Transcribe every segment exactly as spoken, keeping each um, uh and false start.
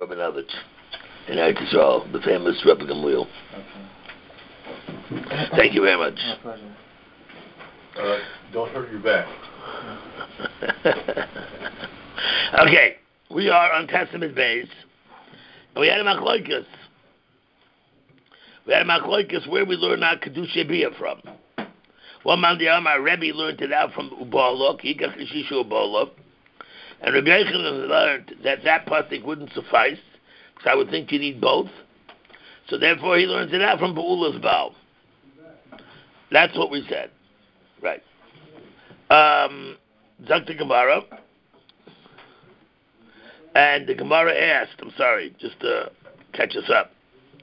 Rabinovich in Eretz Yisrael, the famous Rebbe Gamliel. Okay. Thank you very much. My pleasure. Uh, don't hurt your back. Okay, we are on Testament base. We had a machloikas. We had a machloikas where we learn our Kedusha Bia from. One man the Amar Rebbe learned it out from Ubala, Kikach Ishishu Ubala. And Rabbi Yochanan learned that that pasuk wouldn't suffice, because I would think you need both. So therefore he learns it out from Be'ula's Baal. That's what we said. Right. Um, Zakta Gemara. And the Gemara asked, I'm sorry, just to catch us up.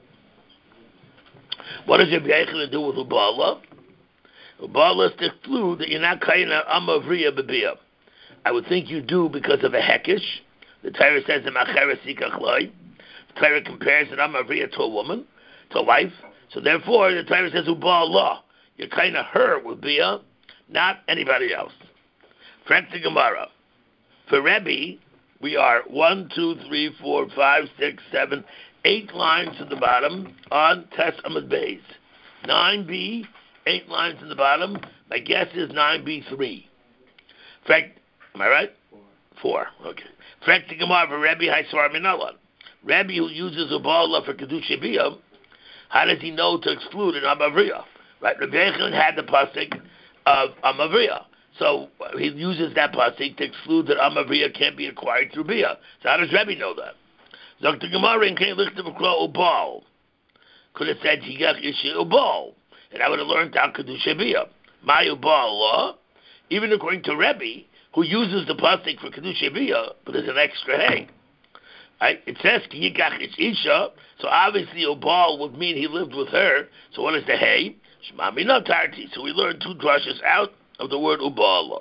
What does Rabbi Yochanan do with Ubala? Ubala is to exclude that you're not kaina amavriya bebiyah. I would think you do because of a hekish. The Torah says in Machera Sikach Loi. The Torah compares an Amavriya to a woman, to a wife. So therefore, the Torah says Ubal law. You're kind of her with Bia, not anybody else. Frank the Gemara. For Rebbe, we are one, two, three, four, five, six, seven, eight lines at the bottom on Tes Amud Beis. nine B, eight lines at the bottom. My guess is nine B three. Frank. Am I right? Four. Four. Okay. Frank the Gemara for Rebbe Haisvar Minallah. Rebbe who uses Ubala for Kedusha Bia, how does he know to exclude an Amavriya? Right? Rabbi Yochanan had the pasuk of Amavriya. So he uses that pasuk to exclude that Amavriya can't be acquired through Bia. So how does Rebbe know that? Zok the Gemara in Kain Lichter V'Kra Ubal. Could have said Higach Ishi Ubal. And I would have learned out Kedusha Bia. My Ubal law, even according to Rebbe, who uses the pasuk for Kedusha Bia, but there's an extra hey. Right? It says Ki Yikach Ish Isha, so obviously Ubal would mean he lived with her. So what is the hey? Shema Mina Tarti. So we learn two drushes out of the word Ubal.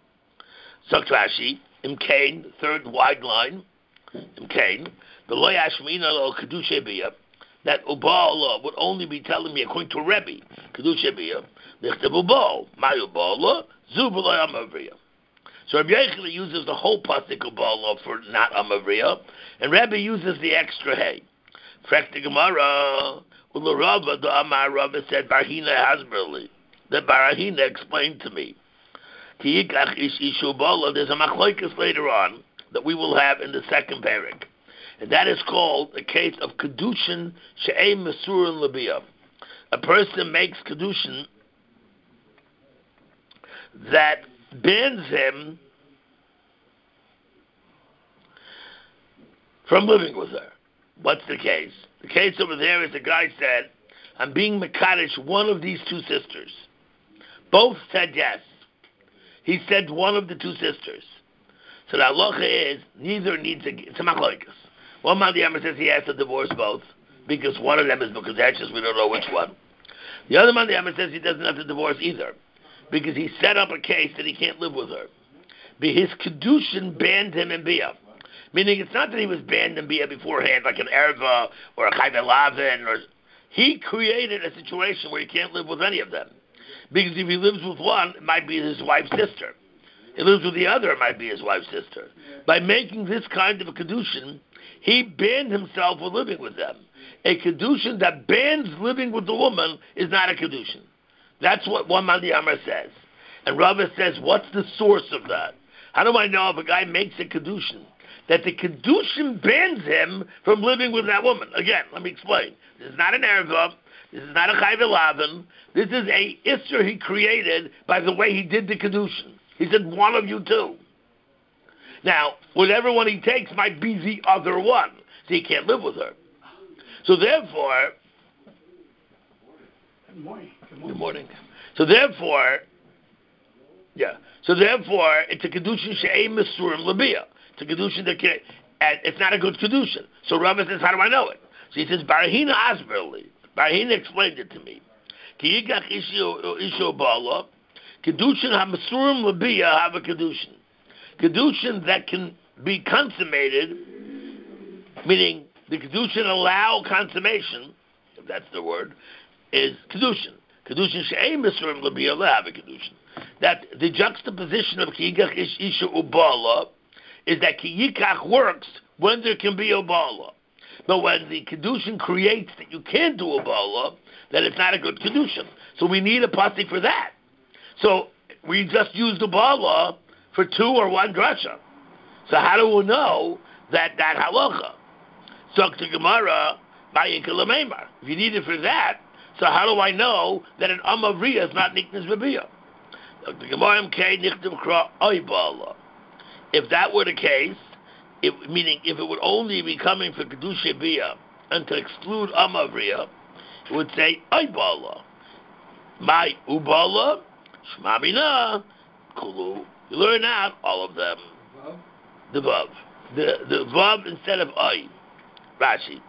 Sakrashi, Im Kain, third wide line, Im Kain, the Lo Yashmina Lo Kedusha Bia, that Ubal would only be telling me according to Rebbe, Kedusha Bia, Lichtav Ubal, My Ubal, Zubala Amavriya. So Rabbi Yochanan uses the whole pasuk of Bala for not Amavriya, and Rabbi uses the extra hay. Frek the Gemara, Ula Rava, the Amar Rava said, Barhina Hasberli. That Barhina explained to me. Ki Yikach Ish Ishu Bala, there's a machloikas later on that we will have in the second parak. And that is called the case of Kedushin She'ei Mesurin Labiyah. A person makes Kedushin that bans him from living with her. What's the case? The case over there is the guy said, I'm being Mekadesh one of these two sisters. Both said yes. He said one of the two sisters. So the halacha is, neither needs a, it's a machlokas. One man the Yama says he has to divorce both, because one of them is Mekadesh, we don't know which one. The other man the Yama says he doesn't have to divorce either, because he set up a case that he can't live with her. But his Kedushin banned him in Bia. Meaning it's not that he was banned in Bia beforehand, like an Erva or a Chayve Lavin. Or, he created a situation where he can't live with any of them. Because if he lives with one, it might be his wife's sister. He lives with the other, it might be his wife's sister. By making this kind of a Kedushin, he banned himself from living with them. A Kedushin that bans living with the woman is not a Kedushin. That's what one Mandi Amar says. And Rava says, what's the source of that? How do I know if a guy makes a Kedushin, that the Kedushin bans him from living with that woman? Again, let me explain. This is not an Erva. This is not a Chayve Lavin. This is a Isser he created by the way he did the Kedushin. He said, one of you two. Now, whatever one he takes might be the other one. So he can't live with her. So therefore, Good morning. Good morning. Good morning. So therefore, yeah. So therefore, it's a kedushin she'ei mesurim labia. It's a kedushin that can, and it's not a good kedushin. So Rava says, how do I know it? So he says, Barahina asberli. Barahina explained it to me. Ki yigach isho bala. Kedushin ha-mesurim labia have a kedushin. Kedushin that can be consummated, meaning the kedushin allow consummation, if that's the word, is kedushin. Kedushin she'ei mesurim labia have a kedushin. That the juxtaposition of ki yikach isha ubala is that ki yikach works when there can be a bala. But when the kedushin creates that you can't do a bala, then it's not a good kedushin. So we need a pasuk for that. So we just used the bala for two or one drasha. So how do we know that that halacha? So to Gemara, if you need it for that, so how do I know that an amavriya is not niknas b'biyah? If that were the case, if, meaning if it would only be coming for kedusha biyah and to exclude amavriya, it would say aybala. My ubala, shma bina, kulu. You learn out all of them. The vav, the the vav instead of ay. Rashi.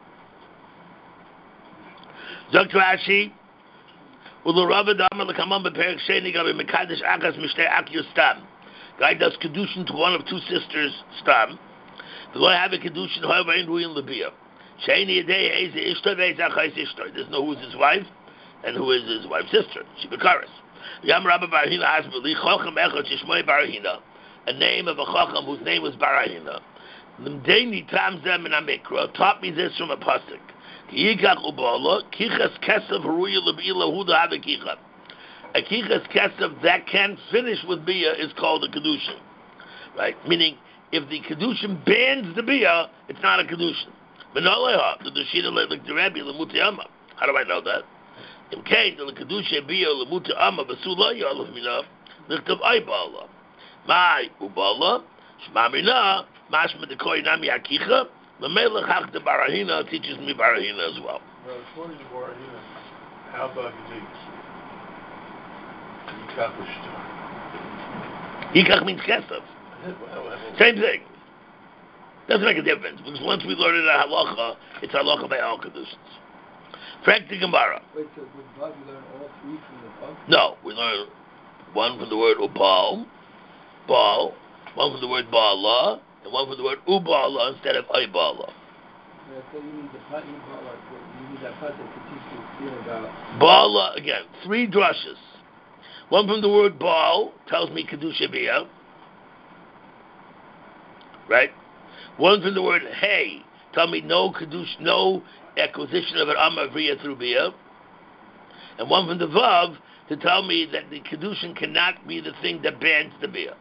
Zok Rashi. Ulo Rava Dama lekamam beperik sheni gabi mekadesh akas mishtei akyu stam. Guy does kedushin to one of two sisters stam. The Lord have a kedushin however in ruin lebiyah. Sheni yedei eze ishto veiz achais ishto. There's no who is his wife and who is his wife's sister. She bekaris. Yam Rabba Barahina asked me, Chochem echad shishmoi Barahina, a name of a Chochem whose name was Barahina. Limdeini tam zem in amikra taught me this from a pasuk. Yikach ubala kichas kesav haruya lebila huda have a kicha. A kichas kesav that can finish with bia is called a kedushin, right? Meaning, if the kedushin bans the bia, it's not a kedushin. Menaleha the dushina like the Rebbe lemutiyama. How do I know that? In case the kedusha bia lemutiyama basula yalav mina lichtav aybala. My ubala shmamina. Mashma the Koinami Akicha, the Melech Hach the Barahina teaches me Barahina as well. Now, according to Barahina, how about Yikach? Yikach means Kesef. Same thing. Doesn't make a difference, because once we learn it at Halacha, it's Halacha by all conditions. Frank the Gemara. Wait, so with Vav you learn all three from the Vav? No, we learn one from the word Ubal, Baal, one from the word Baala, and one from the word Ubala instead of Aybala. Yeah, so you need the part, you need that part to teach you about. Baala, again, three drushes. One from the word Baal tells me Kedusha Biyah. Right? One from the word Hey, tell me no Kedush, no acquisition of an Amavriya through Biyah. And one from the Vav to tell me that the Kedushin cannot be the thing that bans the Biyah.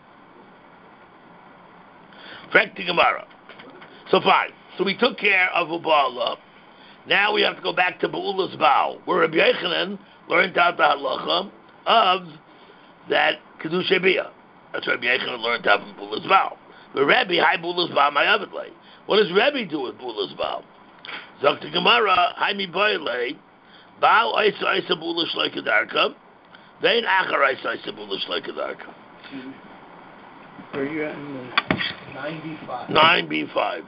Frekti Gemara. So fine. So we took care of Ubala. Now we have to go back to Ba'ula's Baal, where Rabbi Yochanan learned out the halacha of that Kedusha Biyah. That's what Rabbi Yochanan learned out from Ba'ula's Baal. But Rabbi, hi Ba'ula's Baal, my Avidlay. What does Rabbi do with Ba'ula's Baal? Zokta Gemara, hi mi Boyle, Baal Isa Isa Ba'ula Shleikadarka, Vein Achar Isa Isa Ba'ula Shleikadarka. Where are you at in the nine B five? nine B five.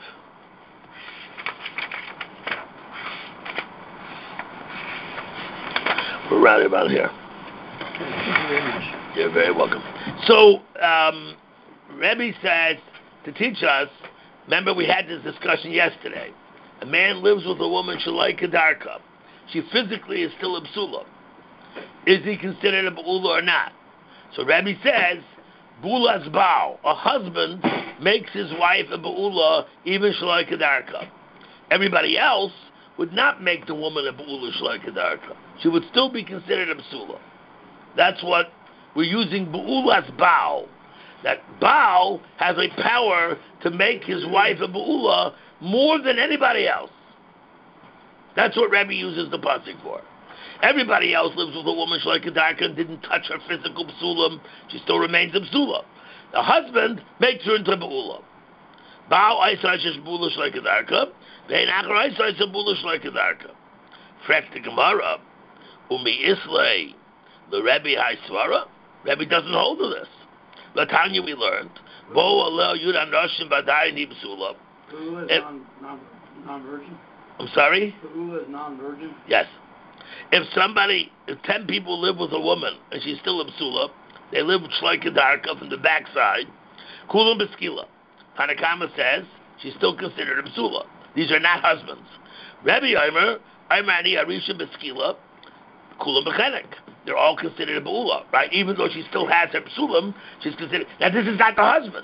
We're right about here. You're very welcome. So, um, Rebbe says to teach us, remember we had this discussion yesterday. A man lives with a woman, Shalai Kedarka. She physically is still a psula. Is he considered a ba'ula or not? So Rebbe says, Bula's Baal, a husband makes his wife a ba'ula, even Shalai Kedarka. Everybody else would not make the woman a ba'ula Shalai Kedarka. She would still be considered a psula. That's what we're using Ba'ula's Baal. That Baal has a power to make his wife a Ba'ula more than anybody else. That's what Rebbe uses the pasuk for. Everybody else lives with a woman Shalai Kedarka and didn't touch her physical psulim. She still remains a psula. The husband makes her into a Ba'ula. Baal Aisa Shesh Ba'ula Shalai Kedarka. Vein Achar Aisa Shesh Ba'ula Shalai Kedarka. Frek the Gemara. Umi Islay. The Rebbe Haisvara, Rebbe doesn't hold to this. Latanya we learned, Bo Alel Yudan Roshim Badai Nibsula. Ba'ula is non, non, non-virgin? I'm sorry? Ba'ula is non-virgin? Yes. If somebody, if ten people live with a woman and she's still a psula, they live with Shlai Kedarka from the backside, Kulam Beskila. Hanakama says she's still considered a psula. These are not husbands. Rebbe Omer, Omerani Arisha Beskila, Kulam Bechenek. They're all considered a ba'ula, right? Even though she still has her psulim, she's considered. Now, this is not the husband.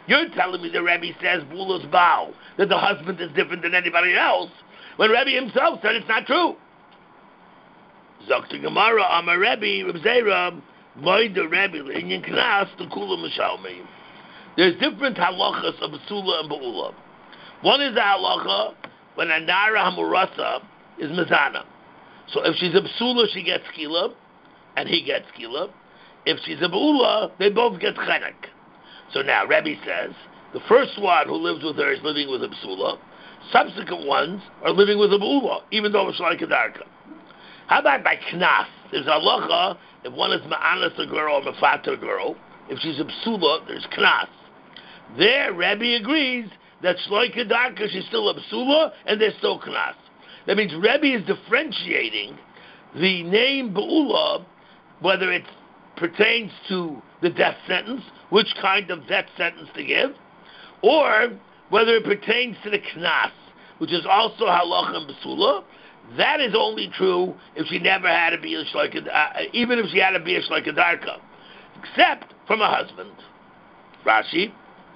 You're telling me the Rebbe says Bula's Baal, that the husband is different than anybody else, when Rebbe himself said it's not true. Zokta Gemara, Amar Rebbe, Reb Zera, Moida Rebbe, Inyan Knas, the Kula Mishalmi. There's different halachas of Basula and Ba'ula. One is the halacha when a Nara Hamurasa is Mizana. So if she's a Basula, she gets Skila, and he gets Skila. If she's a Ba'ula, they both get Chenek. So now, Rebbe says, the first one who lives with her is living with a Basula. Subsequent ones are living with a Ba'ula, even though it's like a Darka. How about by Knas? There's a halacha, if one is Ma'anas a girl or Mafata a girl, if she's a Basula, there's Knas. There, Rebbe agrees that Shloika Darka, she's still a Basula, and there's still Knas. That means Rebbe is differentiating the name Ba'ula, whether it pertains to the death sentence, which kind of death sentence to give, or whether it pertains to the Knas, which is also Halacha and Basula. That is only true if she never had to be a Shloika, uh, even if she had to be a Shloika Darka, except from a husband. Rashi.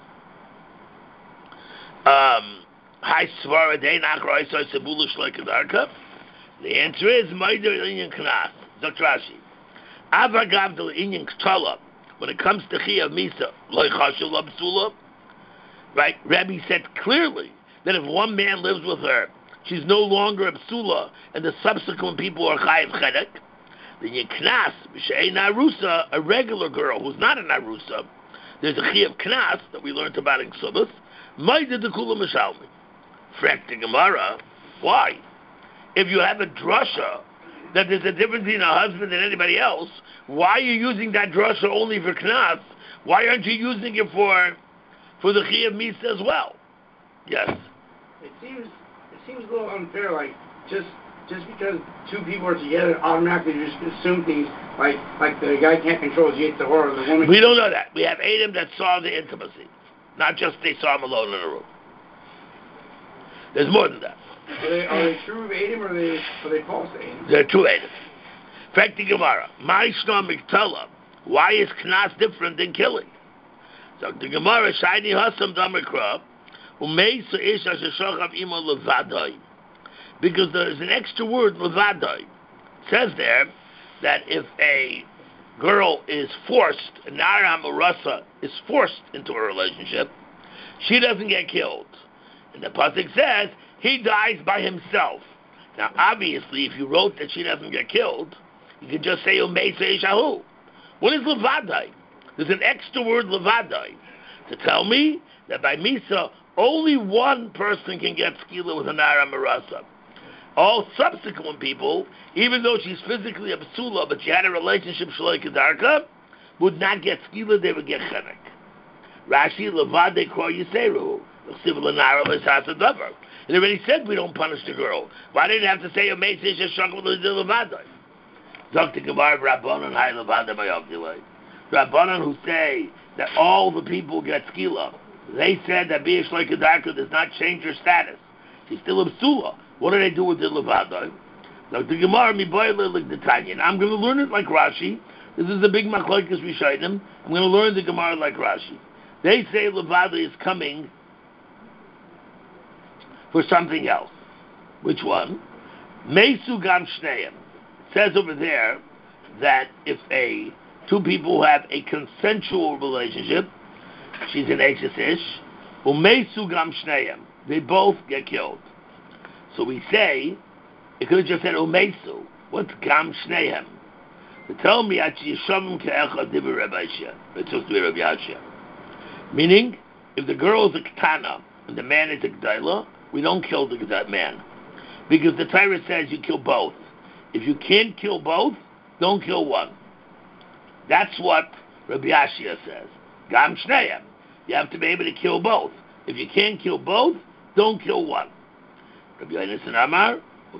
Um, Hi Svara Day Nachra Isai Sebula Shloika Darka. The answer is Maider Inyan Knas. Doctor Rashi. Avagav Del Inyan Ktala. When it comes to Chiyav Misa, Loi Chashul Absula. Right? Rabbi said clearly that if one man lives with her, she's no longer a psula, and the subsequent people are chayiv chedek. Then you knas b'shei narusa, a regular girl who's not a narusa. There's a chayiv knas that we learned about in Ksubas. Ma'ida dekula mishalmi. Frak the Gemara. Why? If you have a drasha that there's a difference between a husband and anybody else, why are you using that drasha only for knas? Why aren't you using it for for the chayiv misa as well? Yes. It seems. It seems a little unfair, like, just just because two people are together, automatically you just assume things, like like the guy can't control his Yetzer Hara, or the woman... We don't know that. We have Adam that saw the intimacy. Not just they saw him alone in a room. There's more than that. Are they, are they true of Adam, or are they, are they false Adam? They're true Adam. Fact the Gemara. Ma'ishna Miktala. Why is Knas different than killing? So the Gemara, Shaini Hasam Damikra, because there's an extra word, levadai. It says there that if a girl is forced, a Nara Marasa is forced into a relationship, she doesn't get killed. And the pasuk says, he dies by himself. Now, obviously, if you wrote that she doesn't get killed, you could just say, Umeisa Ishahu. What is levadai? There's an extra word, levadai, to tell me that by Misa, only one person can get skila with a Nara Marasa. All subsequent people, even though she's physically a psula, but she had a relationship Shaloi Kedarka, would not get skila, they would get chenek. Rashi, Levad, they call Yiseru. It already said we don't punish the girl. Why did it have to say, Umeisa Shakal Levadai? Doctor Gemara Rabbanan, Hai Levadai Bayavdilai. Rabbanan who say that all the people get skila. They said that Bia Shloika Darka does not change her status. She's still a psula. What do they do with the Levada? Doctor Gemara Miboyle like the Tanya. I'm going to learn it like Rashi. This is a big machlokes Rishayim. I'm going to learn the Gemara like Rashi. They say Levada is coming for something else. Which one? Meisu Gam Shneim. It says over there that if a two people have a consensual relationship, she's an Eishes Ish, Umeisu Gam Shneim. They both get killed. So we say, it could have just said Umeisu. What's Gam Shneim? To tell me, Yishavim Ke'echa Diber Rabbi Shia. It's supposed to be Rabbi Yashia. Meaning, if the girl is a Ketana and the man is a Gdaila, we don't kill the, that man. Because the Torah says you kill both. If you can't kill both, don't kill one. That's what Rabbi Yashia says. Gam Shneim. You have to be able to kill both. If you can't kill both, don't kill one. Rabbi Yonasan Amar,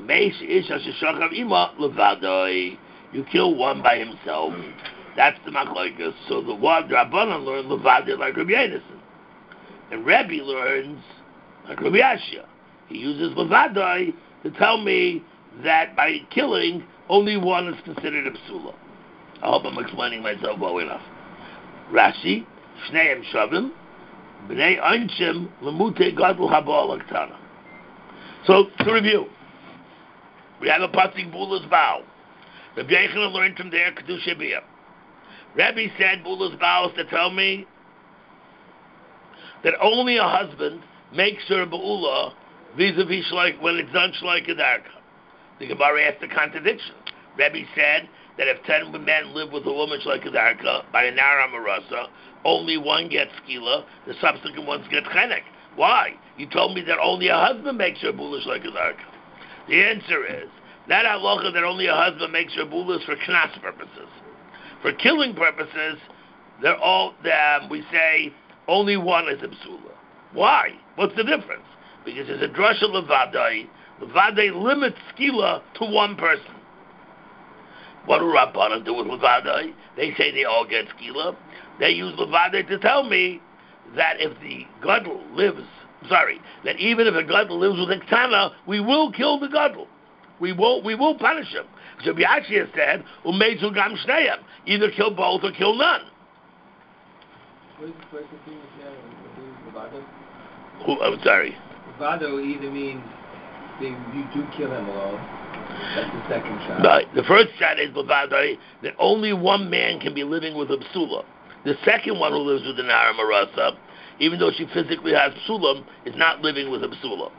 you kill one by himself. That's the machlokes. So the one Rabbanan learned Levadai like Rabbi Yonasan. And Rabbi learns like Rabbi Yashia. He uses Levadai to tell me that by killing, only one is considered a psula. I hope I'm explaining myself well enough. Rashi, Shneim Shavim, B'nei Einshim Lemute Gadol Habal Aktana. So, to review, we have a pasuk Bula's Bow. Rabbi Yochanan learned from there Kedusha Biyah. Rabbi said Bula's Bow is to tell me that only a husband makes her Ba'ula vis-a-vis shleik, when it's done Shleik Kedarka. The Gemara asked the contradiction. Rabbi said that if ten men live with a woman Shleik Kedarka by a Nara Marasa, only one gets Skila, the subsequent ones get Chenek. Why? You told me that only a husband makes her Bula Shleik Kedarka. The answer is, that halacha that only a husband makes her Bula is for Knas purposes. For killing purposes, they're all, um, we say, only one is a Psula. Why? What's the difference? Because there's a drasha levadai. Levadai limits skila to one person. What do Rabbanan do with levadai? They say they all get skila. They use levadai to tell me that if the gadol lives, sorry, that even if a gadol lives with a ktana, we will kill the gadol. We will, we will punish him. So Biashi has said, umeitzu gam shneihem, either kill both or kill none. What is the first thing you said? Levado? Who, I'm sorry. Levado either means they, you do kill him alone. That's the second shot. Right. The first shot is levado, that only one man can be living with a psula. The second one who lives with the Nara Marasa, even though she physically has psulam, is not living with a psula.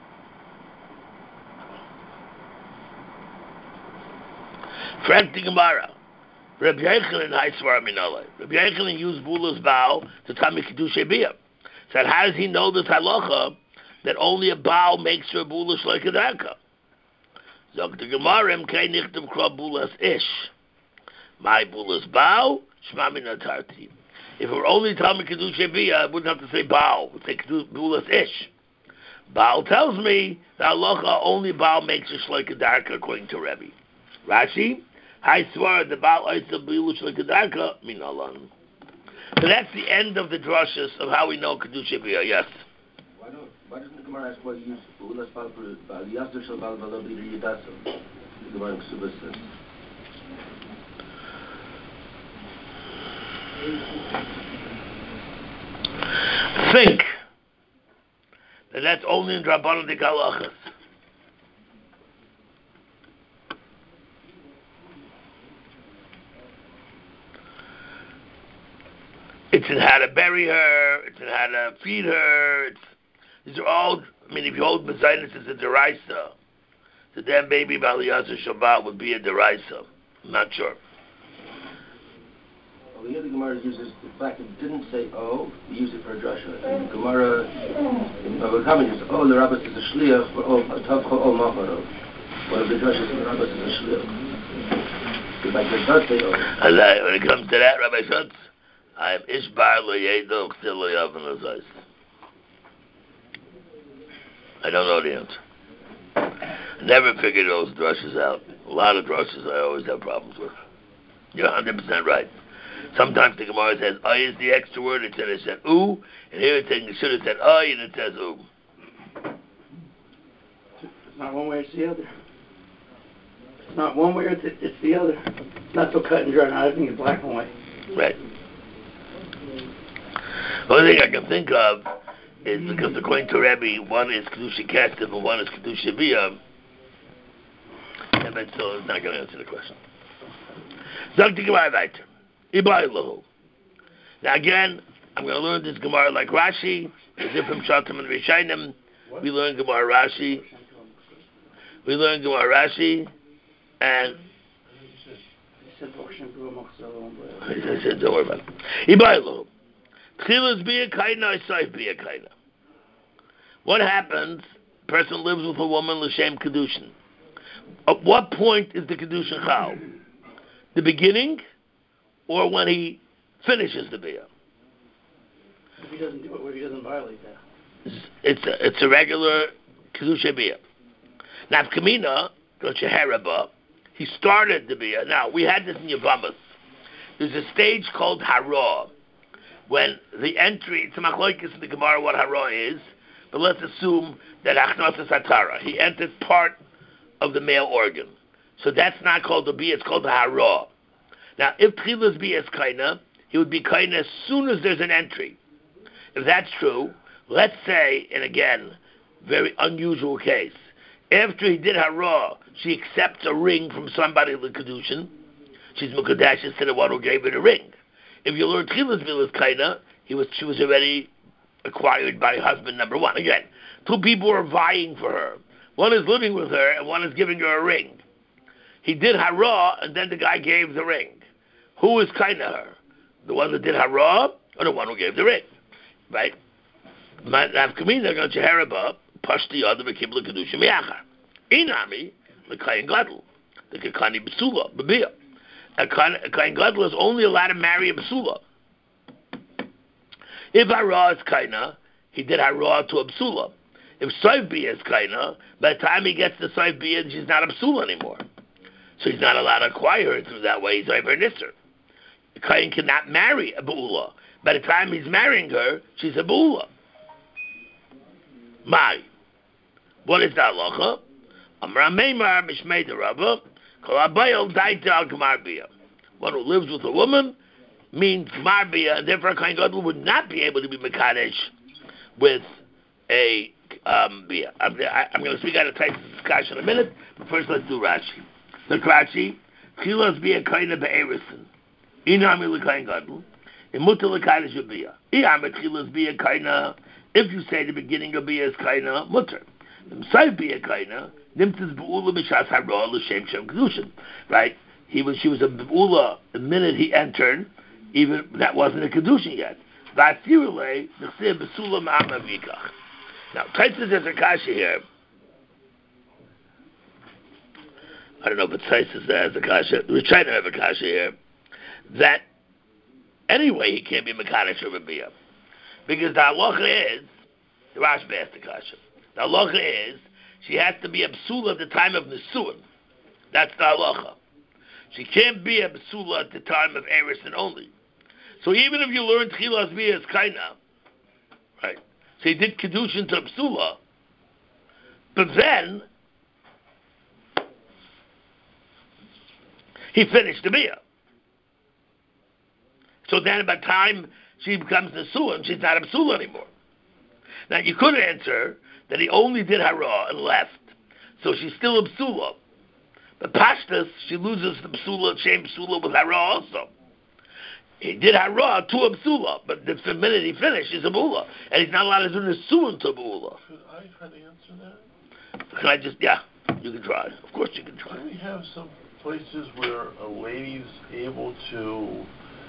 Frank the Gemara. Rabbi Yochanan Haisvar Minalei. Rabbi Yochanan used Bula's Baal to tell me Kedusha Biyah. Said, how does he know this halacha that only a Baal makes her Bula Shleik Kedarka? Zog the Gemara Kei Nichtem Kra Bulas Ish. My Bula's Baal, Shema Min Atarti. If it were only telling me Kedusha Biyah, I wouldn't have to say Baal. I would say Bulas Ish. Baal tells me that halacha only Baal makes her Shleik Kedarka according to Rebbe. Rashi, I swear the Baal Oitza Bilu Shleik Kedarka Minalan. So that's the end of the drushes of how we know Kedusha Biyah. Yes. Why don't why doesn't the Gemara ask why you use Ulas Baal for Baal Yasser Shal Baal Baal B'Ri Yidaso? The Gemara in Ksubas says. Think that that's only in Rabbanan de Galachas. It's in how to bury her. It's in how to feed her. It's, these are all. I mean, if you hold Mezainis as a deraisa, the damn baby Baliyazar Shabbat would be a deraisa. I'm not sure. Well, here the Gemara uses the fact that it didn't say oh, we use it for a drasha. And the Gemara in Bava Kama uses oh, the Rabbis is a shliach for oh, Tavcho oh Macharo. One of the drashas the Rabbis is a shliach. The fact that it does say oh. And uh, when it comes to that, Rabbi Schutz, I am Ishbar lo yedo chtil lo yavan azais. I don't know the answer. I never figured those drushes out. A lot of drushes I always have problems with. You're one hundred percent right. Sometimes the Gemara says I is the extra word, it said it said ooh, and here it said, it should have said I, and it says ooh. It's not one way, it's the other. It's not one way, it's, it's the other. It's not so cut and dry. I think it's black and white. Right. The only thing I can think of is because according to Rebbe, one is Kedusha Kesef and one is Kedusha Biyah. And then still it's not going to answer the question. Zog the Gemara weiter. Ibai Lahu. Now again, I'm going to learn this Gemara like Rashi. As if from Shatim and Rishainim, we learn Gemara Rashi. We learn Gemara Rashi. And I said, don't worry about it. Ibai Lahu. Tchilas be a kaina, Isaif be a kaina. What happens? A person lives with a woman, l'shem kedushin. At what point is the kedushin chal? The beginning, or when he finishes the biyah? If he doesn't do it, if he doesn't violate that, it's a, it's a regular kedusha biyah. Now, kamina, gocheheraba, he started the biyah. Now, we had this in Yavamas. There's a stage called hara. When the entry, it's a machlokes in the Gemara what hara is, but let's assume that achnasas hatara, he entered part of the male organ. So that's not called the biyah, it's called the hara. Now, if tchilas biyah is kaina, he would be kaina as soon as there's an entry. if that's true, let's say, and again, very unusual case, after he did hara, she accepts a ring from somebody in the kedushin. She's mukadashis to the one who gave her the ring. If you learn Tchilas Bilas Kaina, he was she was already acquired by husband number one. Again, two people are vying for her. One is living with her, and one is giving her a ring. He did hara, and then the guy gave the ring. Who is Kaina her? The one that did hara, or the one who gave the ring? Right? Nafkamina going to Haraba, Pashti Yad V'Kibla Kedusha Miachar. Inami, the Kain Gadol, the Kekani B'Sula, B'Biyah. A Kain Gadol is only allowed to marry a B'Sula. If hara is Kaina, he did hara to a B'Sula. If Soif Biyah is Kaina, by the time he gets to Soif Biyah, she's not a B'Sula anymore. So he's not allowed to acquire her through that way. He's over Nisser. Kain cannot marry a B'Ula. By the time he's marrying her, she's a B'Ula. Mai. What is the halacha? Amra Meimar Mishmei Rabba Kol Abayel Daita Al Gemar Biyah. One who lives with a woman means Gemar Biyah, and therefore a Kain Gadol would not be able to be Mekadesh with a um, Biyah. I'm, I, I'm going to speak out of Tai's discussion in a minute, but first let's do Rashi. The Rashi, Chilas Biyah Kaina Be'erisin. Inami L'Kain Gadol. Imuta L'Kadesh Biyah. Iyam Chilas Biyah Kaina. If you say the beginning of Biyah is Kaina, mutter. Inside Biyah Kaina, Nimtzis B'ula B'Shas Hara L'Shem Shem Kedushin. Right? He was, she was a B'ula the minute he entered, even that wasn't a Kedushin yet. V'Atzirulei, N'chseh B'Sula Ma'am Avikach. Now, Taitzis has a kasha here. I don't know if it's Taitzis that has a kasha. We're trying to have a kasha here. That, anyway, he can't be Mekadesh or Biyah. Because the halacha is, the Rashba asked the kasha, the halacha is, she has to be a b'sula at the time of Nisuin. That's the halacha. She can't be a b'sula at the time of Erisin only. So even if you learn Tchilas Biyah as Kaina, right, so he did Kedushin to b'sula, but then, he finished the Biyah. So then by the time she becomes Nisuin, she's not a b'sula anymore. Now you could answer that he only did hara and left, so she's still a b'sula. But Pashtas, she loses the b'sula, same b'sula with hara also. He did hara to a b'sula, but the minute he finished, he's a b'ula, and he's not allowed to do Nisuin to a b'ula. Should I try to answer that? Can I just, yeah, you can try. Of course you can try. Do we have some places where a lady's able to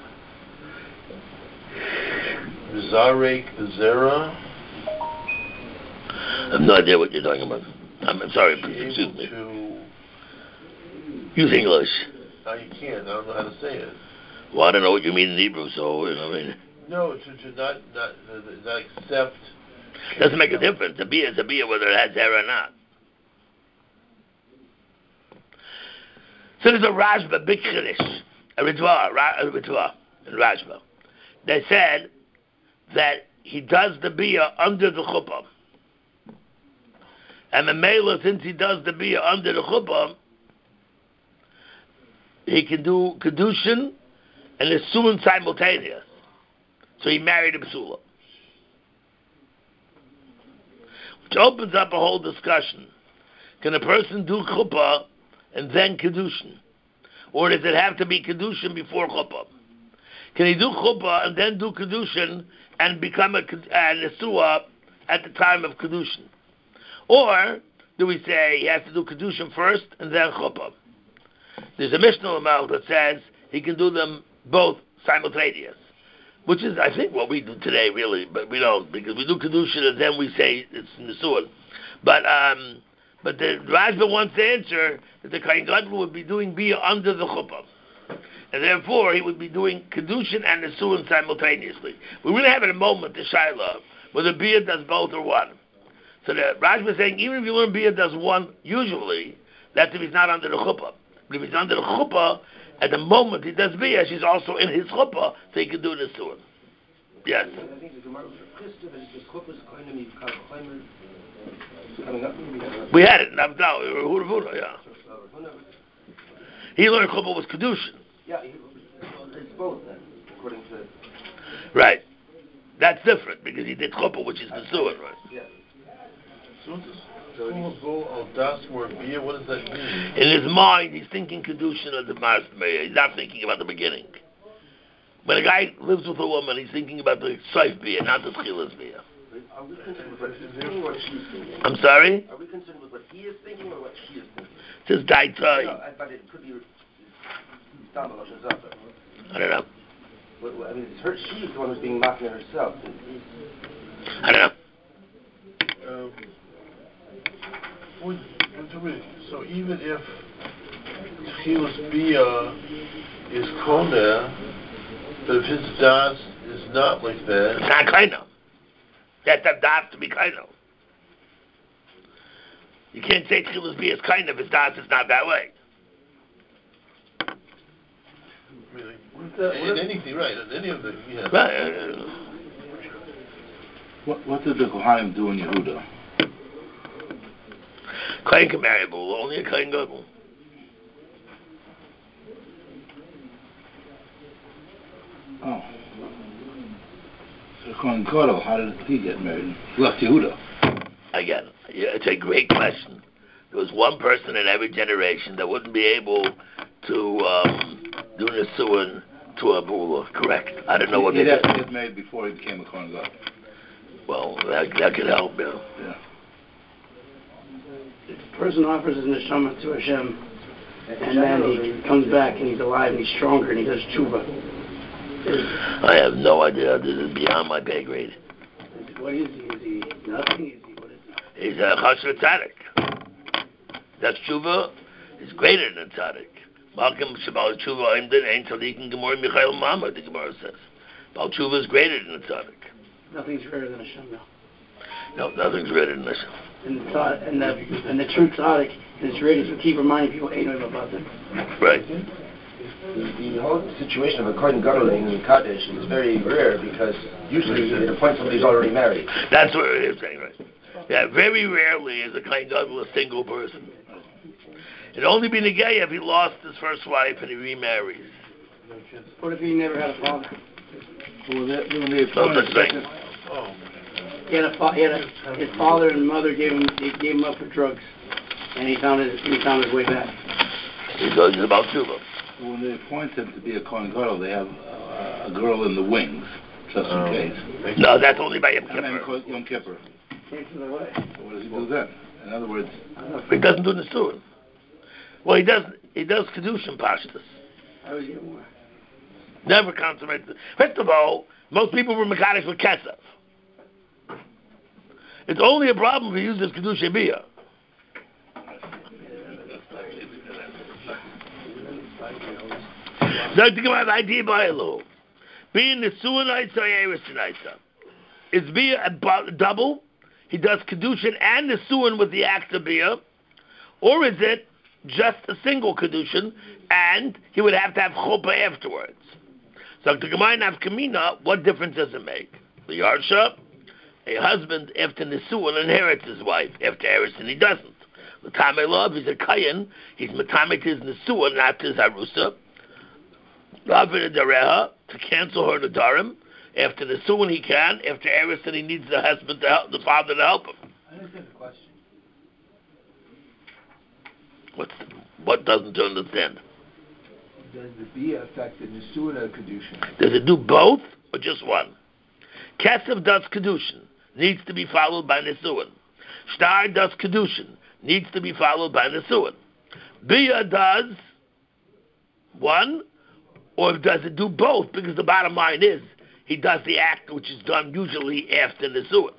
Zarek Zera? I have no idea what you're talking about. I'm, I'm sorry, please excuse me. To... Use English. No, you can't. I don't know how to say it. Well, I don't know what you mean in Hebrew, so, you know what I mean. No, to, to not, not, uh, not accept... Doesn't make a difference. A biyah is a biyah whether it has hair or not. So there's a Rashba, big Chiddush, a Ritva, a Ritva, in Rashba. They said that he does the biyah under the chuppah. And the mela, since he does the biyah under the chuppah, he can do kedushin and nisuin simultaneous. So he married a b'sula, which opens up a whole discussion. Can a person do chuppah and then kedushin, or does it have to be kedushin before chuppah? Can he do chuppah and then do kedushin and become a, a nesua at the time of kedushin? Or do we say he has to do kedushin first and then chuppah? There's a Mishnah Lamal that says he can do them both simultaneous, which is, I think, what we do today, really, but we don't, because we do kedushin and then we say it's nesua. But um, but the Rashba wants to answer that the Kohen Gadol would be doing biyah under the chuppah, and therefore he would be doing kedushin and nesuin simultaneously. We really have at a moment the shaila whether biyah does both or one. So the Rashba is saying even if you learn biyah does one usually, that's if he's not under the chuppah. But if he's under the chuppah, at the moment he does biyah, she's also in his chuppah, so he can do nesuin. Yes. I think the Gemara was Christopher, is chuppah's kind of coming up. We had it in Abdal, Hurvuna, yeah. He learned chuppah was kedushin. Yeah, it's both then, according to... Right. That's different because he did chuppah, which is the suin, right? Yeah. So what's this? Full das more beer. What does that mean? In his mind, he's thinking kedushin of the Mars Meir. He's not thinking about the beginning. When a guy lives with a woman, he's thinking about the Seif beer, not the Tchilas beer. Are we concerned with what he's thinking or what she's thinking? I'm sorry? Are we concerned with what he is thinking or what she is thinking? It says Daitai. No, I- but it could be. I don't know. Well, I mean, it's her. She's the one who's being mocked herself. I don't know. Um, what, so even if Tchilas Bia is Koneh, but if his das is not like that, it's not kaino. That that das to be kaino. You can't say Tchilas Bia is kaino if his das is not that way. I mean, like, what that, what in anything, right? In any of the, yeah. Right. What, what did the Kohanim do in Yehuda? Kohen can marry a bull, only a Kohen Gadol. Oh. So Kohen Gadol, how did he get married? He left Yehuda. Again, yeah, it's a great question. There was one person in every generation that wouldn't be able to um, do Nisuin to a bula. Correct. I don't know what He'd they have did. to get married before he became a Kohen Gadol. Well, that, that could help, yeah. Yeah. If a person offers his neshama to Hashem, and then he comes back and he's alive and he's stronger and he does tshuva. I have no idea. This is beyond my pay grade. What is he? Is he nothing? Is he, what is he? He's a chasher tzaddik. That's tshuva is greater than tzaddik. Malkim shabal tshuva imdin ein tzaddikin gemor Michael Mama, the Gemara says. Bal tshuva is greater than tzaddik. Nothing's greater than Hashem now. No, nothing's greater than Hashem. And the tzad, and the and the true tzaddik and his greatest will keep reminding people ain't no about them. Right. The, the whole situation of a Kohen Gadol in Kaddish is very rare because usually at a point somebody's already married. That's what it is saying, right? Yeah, very rarely is a Kohen Gadol a single person. It'd only be negay if he lost his first wife and he remarries. What if he never had a father? Well, that, when they No appointed such thing. Oh, He had a fa- he had a, his father and mother gave him they gave him up for drugs, and he found his he found his way back. He goes about tshuva. when they appoint him to be a Kohen Gadol, they have uh, a girl in the wings, just in Oh. case. No, that's only by Yom I mean, Kippur. Ko- Yom Kippur. Takes him away. So what does he do then? In other words, He doesn't do Nisuin. Well, he does. He does kedushin pashtus. I was getting more. Never consummates. First of all, most people were mekadosh with kesef. It's only a problem if he uses kedushin bia. Zog to come out idea by law. Being Nisuin Isa Yeris Isa. Is bia a bu- double? He does kedushin and Nisuin with the act of bia, or is it just a single kedushin and he would have to have chuppah afterwards? So to Gemara and Kamina, what difference does it make? The Yarsha, a husband after Nisuin inherits his wife. After Harrison, he doesn't. The time I love, he's a Kayan. He's metamek his Nisuin, not his Harusa. Ravina Dareha, to cancel her Nadarim. After Nisuin, he can. After Harrison, he needs the husband to help, the father to help him. I understand the question. What's the, what doesn't you understand? Does the bia affect the Nisuna Kedushin? Does it do both or just one? Kesef does Kedushin, needs to be followed by Nisuin. Shtar does Kedushin, needs to be followed by Nisuin. Bia does one, or does it do both? Because the bottom line is, he does the act which is done usually after Nisuin.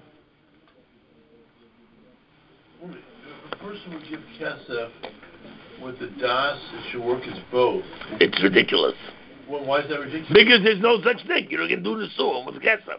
The person would give kesef with the das, it should work as both. It's ridiculous. Well, why is that ridiculous? Because there's no such thing. You don't get to do Nisuin with Kesef.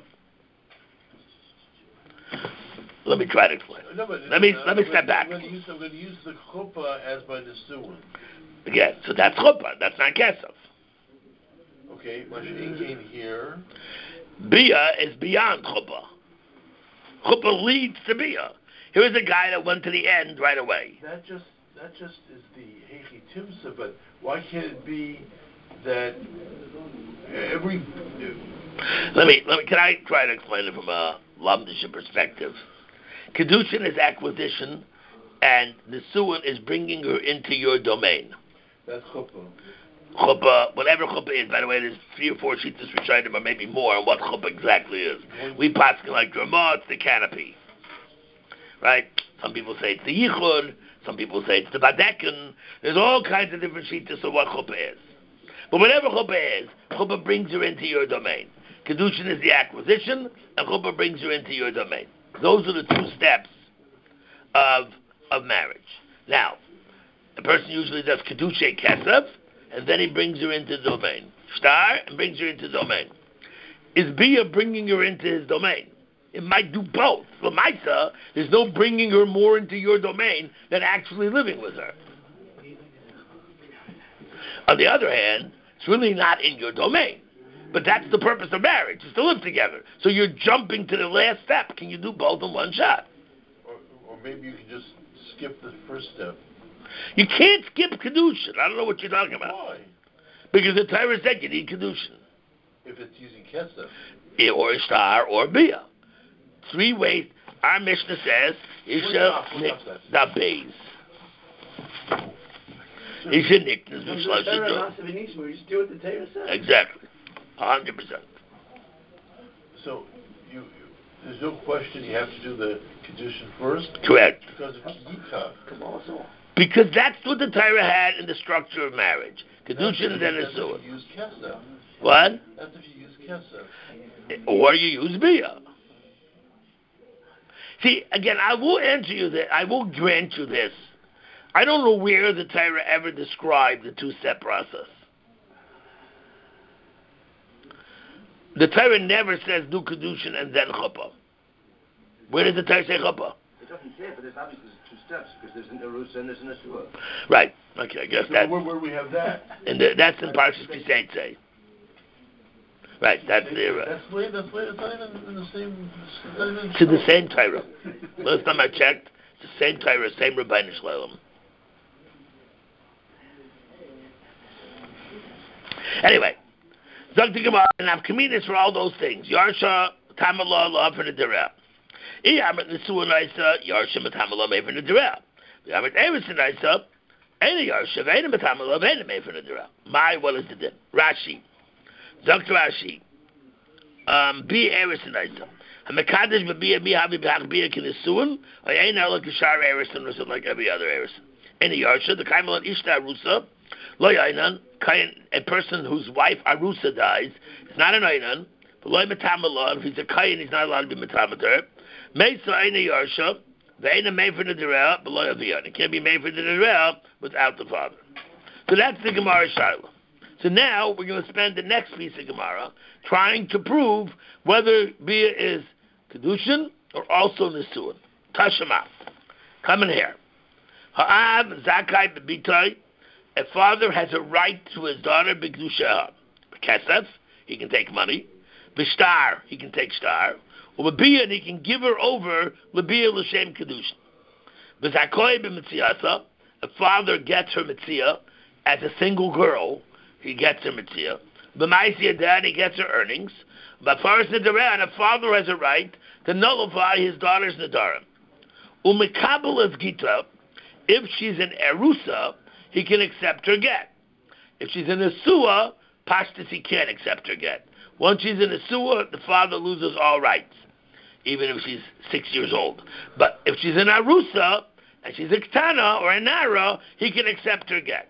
Let me try to explain. No, but, Let me- no, let me I'm step gonna- back. I'm going to use, I'm going to use the chuppah as my nesuin. Again, so that's chuppah. That's not Kesef. Okay, my shein here. Bia is beyond chuppah. Chuppah leads to bia. Here's a guy that went to the end right away. That just that just is the heichi timsa, but why can't it be that every Let me, let me, can I try to explain it from a Lamdisha perspective? Kedushin is acquisition, and the Suan is bringing her into your domain. That's chuppah. Chuppah, whatever chuppah is, by the way, there's three or four sheets for Shaidim, or maybe more, on what chuppah exactly is. We pass like Ramah, it's the canopy. Right? Some people say it's the Yichud, some people say it's the Badekin. There's all kinds of different sheets of what chuppah is. But whatever chuppah is, chuppah brings her into your domain. Kedushin is the acquisition, and chuppah brings her into your domain. Those are the two steps of of marriage. Now, a person usually does kedushay kesef, and then he brings her into the domain. Shtar, and brings her into the domain. Is Bia bringing her into his domain? It might do both. L'maisa, there's no bringing her more into your domain than actually living with her. On the other hand, it's really not in your domain. But that's the purpose of marriage, is to live together. So you're jumping to the last step. Can you do both in one shot? Or, or maybe you can just skip the first step. You can't skip Kedushin. I don't know what you're talking about. Why? Because the Torah said you need Kedushin. If it's using kesef. Yeah, or Ishtar or Bia. Three ways. Our Mishnah says, Isha the Beis. Isha Niknas V'Shlosh. We just do what the Torah says. Exactly. one hundred percent. So, you, you, there's no question you have to do the Kedushin first? Correct. Because it's Yikach. Because that's what the Torah had in the structure of marriage. Kedushin and then a That's Suah. if you use kesef. What? That's if you use kesef. Or you use Bia. See, again, I will answer you that. I will grant you this. I don't know where the Torah ever described the two-step process. The Torah never says do Kedushin and then Chuppah. Where does the Torah say Chuppah? It doesn't say, but there's obviously two steps, because there's an Erusa and there's an Asua. Right. Okay, I guess So that. where, where we have that? And the, that's in Parshas Kisei. Right, that's the. Uh, That's way, that's way, it's not even in the same. It's not even it's in the same Torah. Last time I checked, it's the same Torah, same Rabbeinu Shalom. Anyway, Zog to Gemara, and I've committed for all those things. Yarsha, Tamala, Law for the Dirah. Iyamit Nesuah Naisa, Yarsha, Matamala, May for the Dirah. Iyamit Eris Naisa, Any Yarsha, Vena Matamala, Vena May for the Dirah. My, what is the din? Rashi. Zog to Rashi. Um, Be Eris Naisa. Hamakadosh Babia Bihabi Bihakbia Kinisuan, or Aina like Shar Erison, or like every other Erison. Any Yarsha, the Kaimal Ishta Rusa, Lo Yainan, a person whose wife Arusa dies, is not an Einan, but Lo Metamallah, if he's a Kayan, he's not allowed to be Metamater. Mesa Aina Yarsha, the Aina made for the Derel, but Lo Yavian. It can't be made for the Derel without the father. So that's the Gemara Shiloh. So now we're going to spend the next piece of Gemara trying to prove whether Bia is Kedushin or also Nisuan. Tashema. Come in here. Ha'av Zakai B'Bitoi. A father has a right to his daughter B'Kedusha. B'Kesef, he can take money. B'Shtar, he can take star. Or B'Bia, he can give her over L'Bia L'Shem Kedushin. B'Zakoi B'Mitziasa. A father gets her Mitzia as a single girl. He gets her Mitzia. B'Maisi Adan, he gets her earnings. But Faris Nadaran, a father has a right to nullify his daughter's Nadarim. Umekabel as Gita, if she's an Erusa, he can accept her get. If she's in a Suah, Pashtas, he can't accept her get. Once she's in a Suah, the father loses all rights, even if she's six years old. But if she's in Arusa, and she's a Ktana or a Nara, he can accept her get.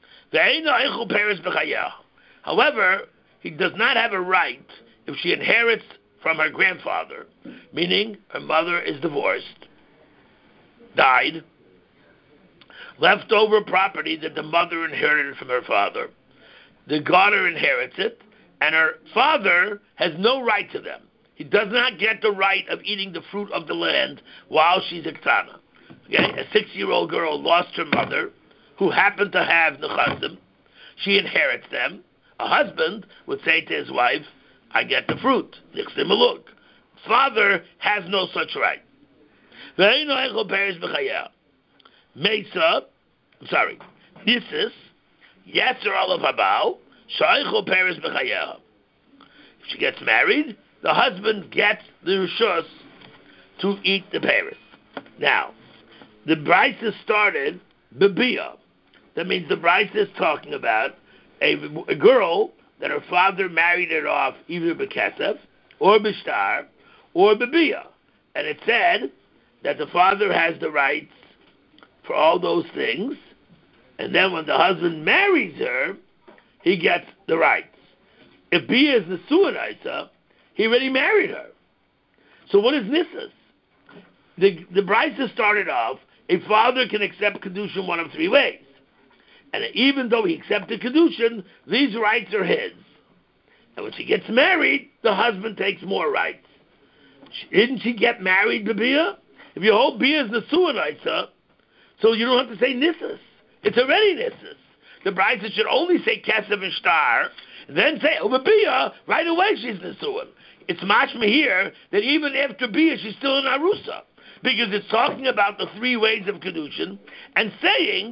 However, he does not have a right if she inherits from her grandfather, meaning her mother is divorced, died, leftover property that the mother inherited from her father. The daughter inherits it, and her father has no right to them. He does not get the right of eating the fruit of the land while she's a ktana. Okay? A six-year-old girl lost her mother, who happened to have nechasim. She inherits them. A husband would say to his wife, I get the fruit. Nichsim maluk. Father has no such right. Mesa, I'm sorry, Nisis, Yetzer Olav Habal, Shaichel Peres B'chayeha. she gets married, the husband gets the rishus to eat the paris. Now, the Brisa started bebia. That means the Brisa is talking about a, a girl that her father married her off either bekesef or bishtar or bebia, and it said that the father has the rights for all those things, and then when the husband marries her, he gets the rights. If bia is the suanaisa, he already married her. So what is nissus? The the Brisa started off, a father can accept kedushin one of three ways. And even though he accepted kedushin, these rights are his. And when she gets married, the husband takes more rights. Didn't she get married, Bia? If your whole Bia is Nesuanaisa, so you don't have to say Nissus. It's already Nissus. The Brisa should only say Kesef and Shtar, then say, oh, Bia, right away she's Nesuan. It's mashma here that even after Bia, she's still in Arusa. Because it's talking about the three ways of Kedushin and saying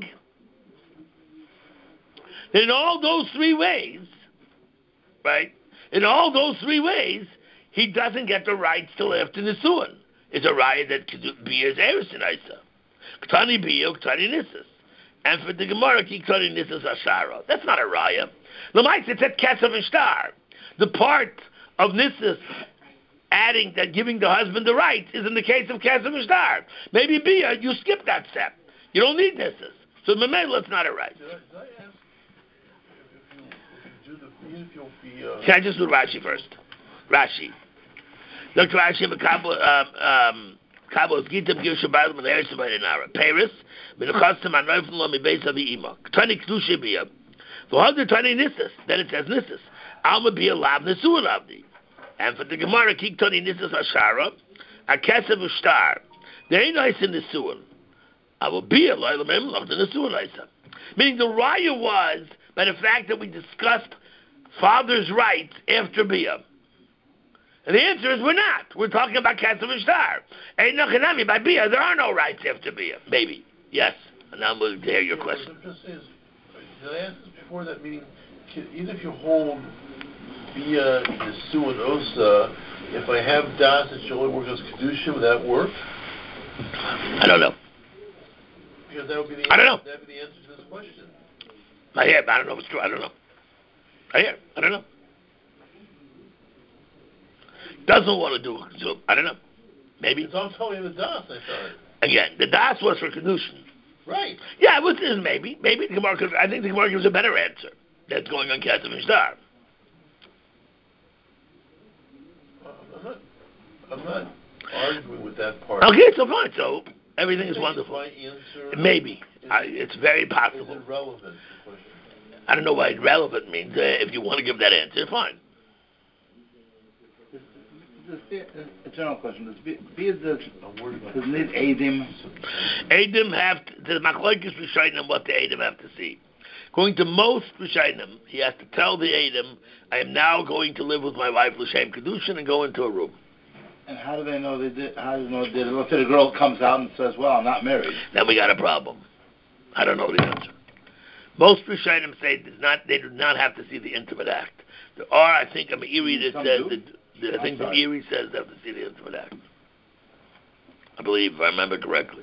that in all those three ways, right, in all those three ways, he doesn't get the rights till after Nisuan. It's a riot that Bia is Eris in Isa. Ktani Bia, Ktani Nissus. And for the Gemara, Ktani Nissus Ashara. That's not a raya. L'maisa, it said Kesef and Shtar. The part of Nissus adding that giving the husband the rights is in the case of Kesef and Shtar. Maybe Bia, you skip that step. You don't need Nissus. So Memela, it's not a right. Did I, did I ask if you, if you do the Bia, if you'll be... Uh... Can I just do Rashi first? Rashi. Doctor Rashi, um, Kabos Gitam Gir Shabbat Meneris Varinara. Paris, Menachastam Anoifin Lo Mibesa V'ima. Tani Kedusha Bia. V'hodr Tani Nissus. Then it says Nissus. Alma Bia Lav Nesuah Lavdi. And for the Gemara, Kik Tani Nissus Ashara, a Kesef Ushtar. There ain't nice in Nesuah. I will be a Loyal Memlach the Nesuah Isa. Meaning the raya was by the fact that we discussed father's rights after Bia. And the answer is we're not. We're talking about Kesef and Shtar. Ain't nothing by Bia. There are no rights after Bia. Maybe. Yes. And now I'm going to hear your yeah, question. Just says, did I ask this before that? Meaning, can, even if you hold Bia, Nesu, and Osa, if I have Das that should only work as Kedusha, would that work? I don't know. Because that would be the answer, I don't know. that would be the answer to this question. I hear, but I don't know if it's true. I don't know. I hear. I don't know. Doesn't want to do it. So, I don't know. Maybe. It's all telling the Das, I thought. Again, the Das was for Kedushin. Right. Yeah, it was maybe. Maybe the Gemara gives, I think the Gemara gives a better answer. That's going on Kesef and Shtar. Uh, I'm not, I'm not arguing with that part. Okay, so fine. So everything is wonderful. My answer Maybe. is, I, it's very is possible. it relevant, the question? I don't know what relevant means. Uh, if you want to give that answer, fine. A general question. Does be, be the does need Adim? Adim have to, the Machlokes Rishonim what the Adim have to see. According to most Rishonim, he has to tell the Adim, I am now going to live with my wife L'Shem Kedushin and go into a room. And how do they know they did? How do they know they did? Let's say the girl comes out and says, "Well, I'm not married." Then we got a problem. I don't know the answer. Most Rishonim say does not, they do not have to see the intimate act. There are, I think, a Meiri that Some says do. that. I think the Meiri says they have to see the intimate act. I believe, if I remember correctly.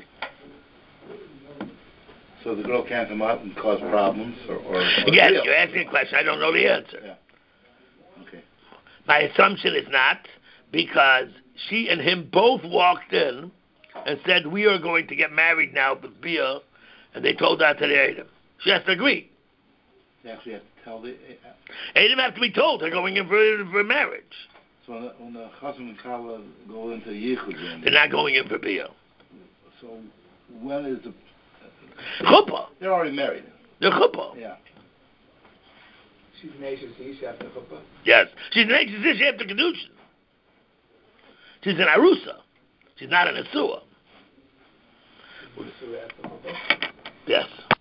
So the girl can't come out and cause problems, or, or, or again, deal. you're asking a question. I don't know the answer. Yeah. Okay. My assumption is not, because she and him both walked in and said, "We are going to get married now with Bia," and they told that to the Adam. She has to agree. They actually have to tell the. Uh, Adam have to be told they're going in for, for marriage. So when the, when the husband and Kala go into Yichud, They're not going in for Bia. So when is the Chuppah. They're already married. They're chuppah. Yeah. She's an H S C, she after chuppah. Yes. She's an H S C, she after Kedushin. She's an Arusa. She's not an Asua. She's an Asua after chuppah. Yes.